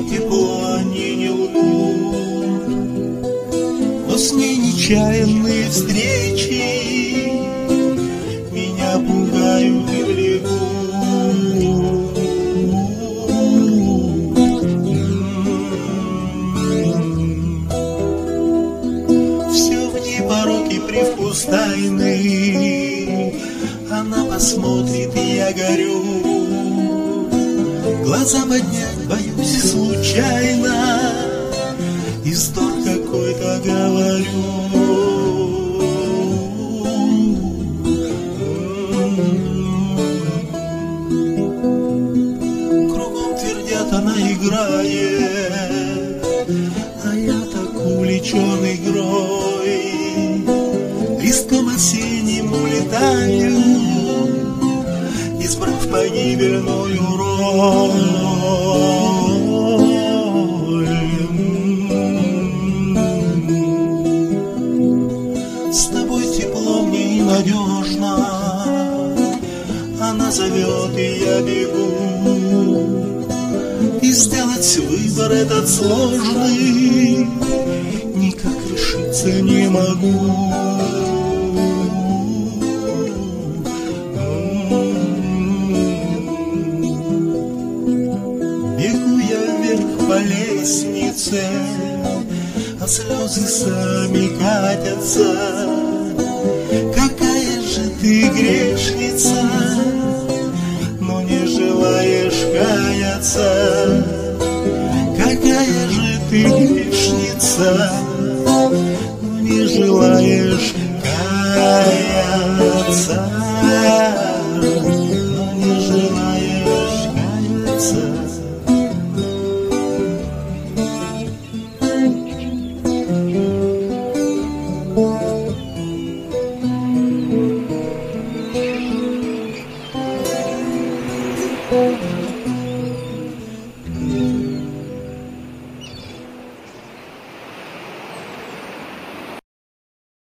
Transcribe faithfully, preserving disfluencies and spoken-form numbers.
тепло они не лгут, но с ней нечаянные встречи меня пугают и влекут. Все в ней порок и привкус тайны, она посмотрит, и я горю. Глаза поднять боюсь случайно, и вздох какой-то говорю. Кругом твердят, она играет, а я так увлечен игрой. Листком осенним улетаю, избрав погибельную роль. С тобой тепло мне и надежно, она зовет, и я бегу. И сделать выбор этот сложный никак решиться не могу. По лестнице, а слезы сами катятся. Какая же ты грешница, но не желаешь каяться. Какая же ты грешница, но не желаешь каяться. Но не желаешь каяться. Thank you.